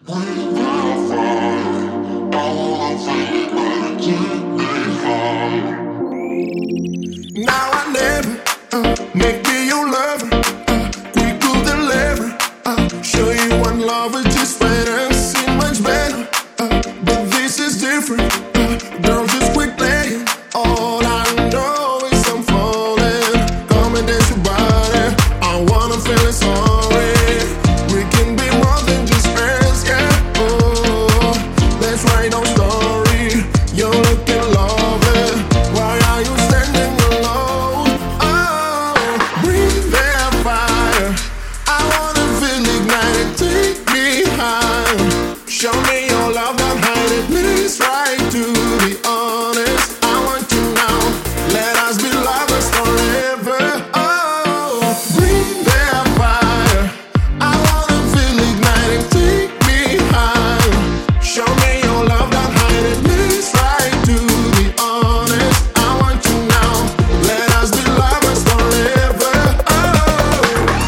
Now I never make me your lover. We could deliver. Show you one love is just better, see much better. But this is different. Girl, just quit playing. All I know is I'm falling. Come and dance your body. I wanna feel it sorry. We can be more than just friends, yeah. Oh, let's write our story. You're looking lovely. Why are you standing alone? Oh, breathe that fire. I wanna feel ignited. Take me high. Show me your love, don't hide it. Please try to be honest. I want you now. Let us be lovers forever. Oh, breathe that fire. I wanna feel ignited. Take me high. Show me your love, don't hide it. Please try to be honest. I want you now. Let us be lovers forever. Oh.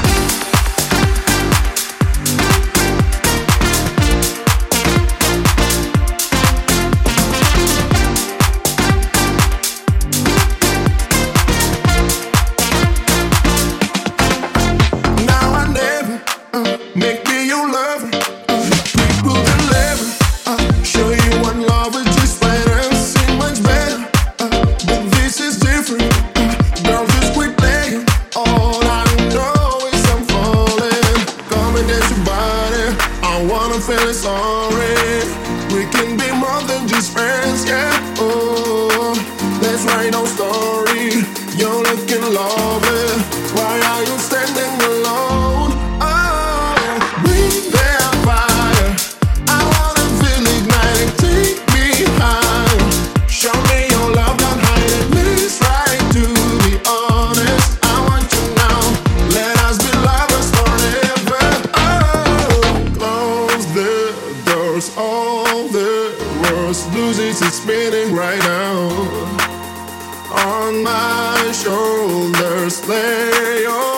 Now I never make me your lover. We will deliver. Show you one love is just better, see much better. But this is different. Girl, just quit playing. All I know is I'm falling. Come and dance your body. I wanna feel it sorry. We can be more than just friends, yeah. Oh, let's write our story. You're looking lovely. Why are you standing alone? Oh, breathe that fire. I wanna feel ignited. Take me high. Show me your love, don't hide it. Please try to be honest. I want you now. Let us be lovers forever. Oh, close the doors. All the world's losing is spinning right now. On my shoulders, lay your